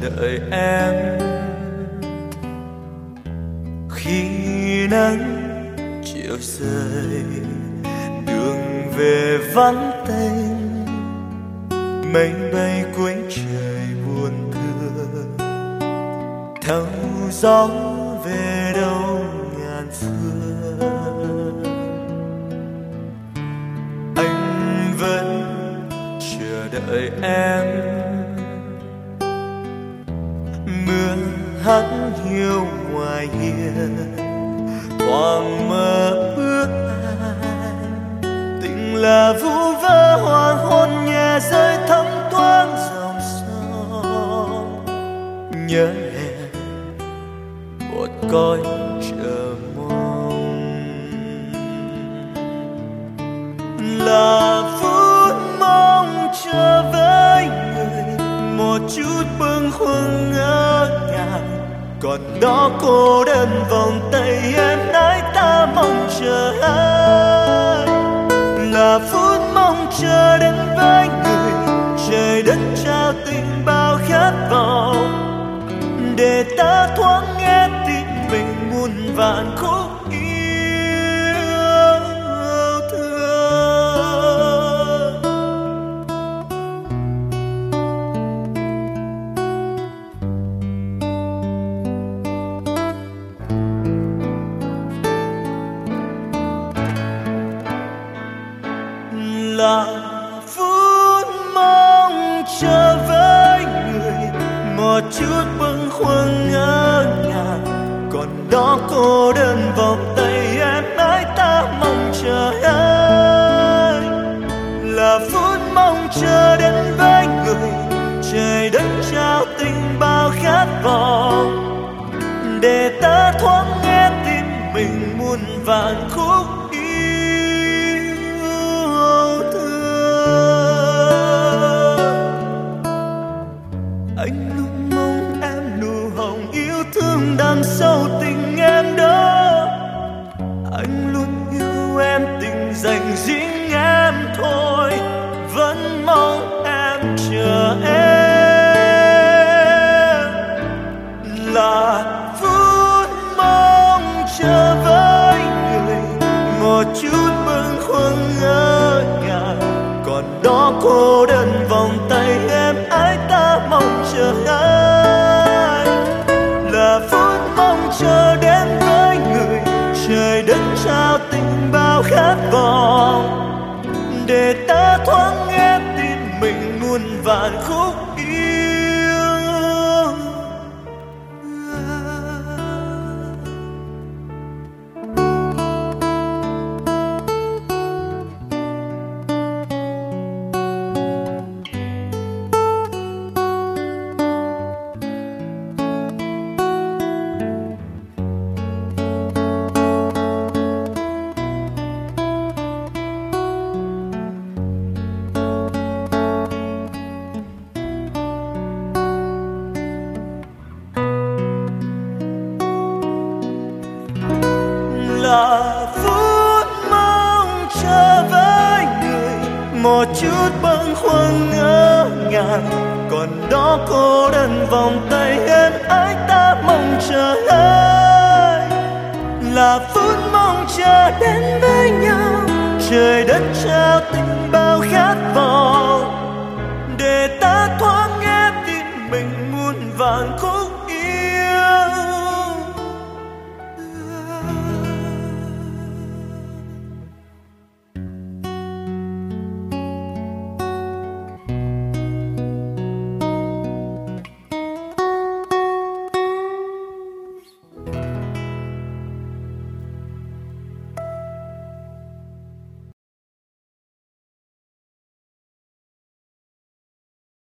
đợi em. Khi nắng chiều rơi, đường về vắng tênh, mây bay cuối trời buồn thương. Thâu gió về đâu ngàn xưa, anh vẫn chờ đợi em. Mưa hắt hiu ngoài hiên, thoáng mơ bước ai. Tình là vu vơ hoàng hôn nhẹ rơi thấm thoáng dòng sông. Nhớ em một cõi chờ mong, là phút mong chờ với người. Một chút bâng khuâng ngỡ ngàng, còn đó cô đơn vòng tay em nói ta mong chờ ai. Là phút mong chờ đến với người, trời đất trao tình bao khát vọng. Để ta thoáng nghe tim mình muôn vàn khúc yêu thương. Là phút mong chờ với người, một chút bâng khuâng ngỡ ngàng, còn đó cô đơn vòng tay em nói ta mong chờ ai. Là phút mong chờ đến với người, trời đất trao tình bao khát vọng. Để ta thoáng nghe tim mình muôn vàn khúc đằng sau tình em đó. Anh luôn yêu em, tình dành riêng em thôi. Vẫn mong em chờ em. Là phút mong chờ với người, một chút bâng khuâng ngỡ ngàng, còn đó cô đơn vòng tay em ái ta mong chờ ai. Là phút mong chờ đến với người, trời đất trao tình bao khát vọng. Để ta thoáng nghe tim mình muôn vàn khúc yêu. Là phút mong chờ với người, một chút bâng khuâng ngỡ ngàng, còn đó cô đơn vòng tay em ái ta mong chờ ai. Là phút mong chờ đến với nhau, trời đất trao tình bao khát vọng. Để ta thoáng nghe tim mình muôn vàn khúc